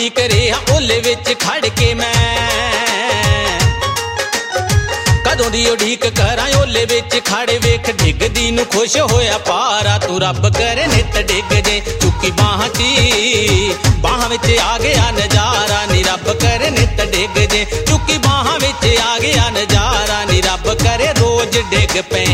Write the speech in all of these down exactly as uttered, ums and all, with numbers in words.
उड़ीक रेहा ओले विच खड़ के मैं, कदों दी उड़ीक करां ओले विच खड़ वेख डिगदी नूं खुश होया पारा। तू रब करे नित डिग जे चुकी बाहां ची बाहां विच आ गया नजारा नी। रब करे नित डिग जे चुकी बाहां विच आ गया नजारा नी। रब करे रोज डिग पे।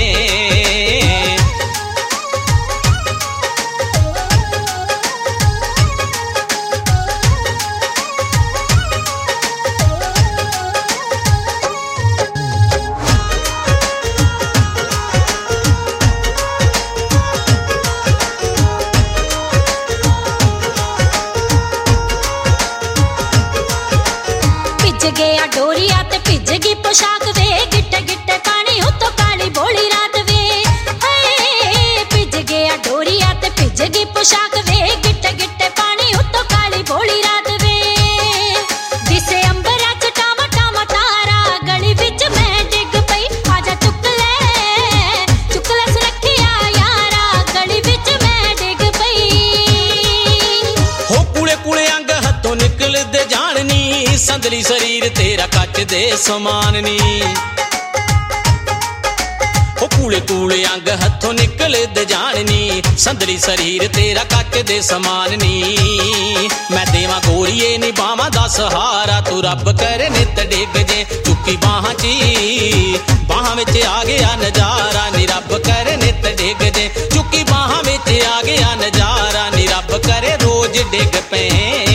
भिज गया डोरिया ते भिज गई पोशाक वे, गिट्टे गिट्टे पानी उतो काली बोली रात वे। हाय भिज गया डोरिया ते भिज गई पोशाक वे, गिट्टे गिट्टे पानी उतो काली बोली रात वे। दिसे अंबरा च टामा टामा तारा, गली विच मैं डिग पई आजा चुक ले चुक ले सुरखिया यारा, गली विच मैं डिग पई। हो कूले कूले अंग हथों निकल दे जाननी, संदली शरीर तेरा कच दे समान नी। हो कूले कूले अंग हथों निकल दे जाननी, संदली शरीर तेरा कच दे समान नी। मैं देवा गोरीए नी बावां दा सहारा, तू रब करे नित डिग जे चुकी बाहां ची बाहां विच आ गया नजारा नी। रब करे नित डिग जे चुकी बाहां विच आ गया नजारा नी। रब करे रोज डिग पे।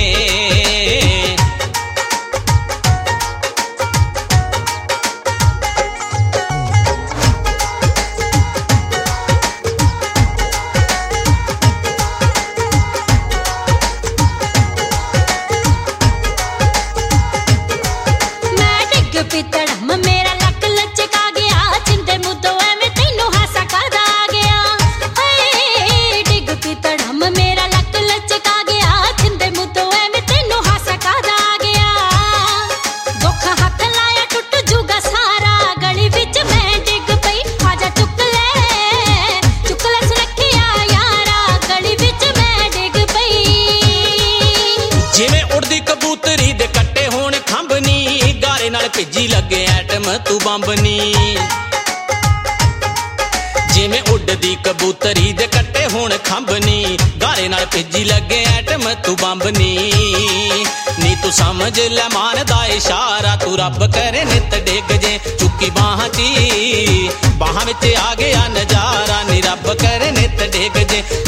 पितड़म मेरा लक लचका गया, चिंदे मुद्दों में तेनू हासा करदा आ गया। हाय डिग पितड़म मेरा लक लचका गया, चिंदे मुद्दों में तेनू हासा करदा आ गया। दुख हाथ लाया टुट जूगा सारा, गली विच मैं डिग पई आजा चुक ले चुक ले सुरखिया यारा, गली विच मैं डिग पई। जिवें उड़दी कबूतरी दे कट्टे होण खंभनी, गारे नाल भिजी लगे एटम तू बंबनी। जिवें उड़दी कबूतरी दे कट्टे होण खंभनी, गारे नाल भिजी लगे एटम तू बंबनी। नी तू समझ ले मान दा इशारा, तू रब करे नित डिग जे चुकी बाहां ची बाहां विच आ गया नजारा नी। रब करे नित डिग जे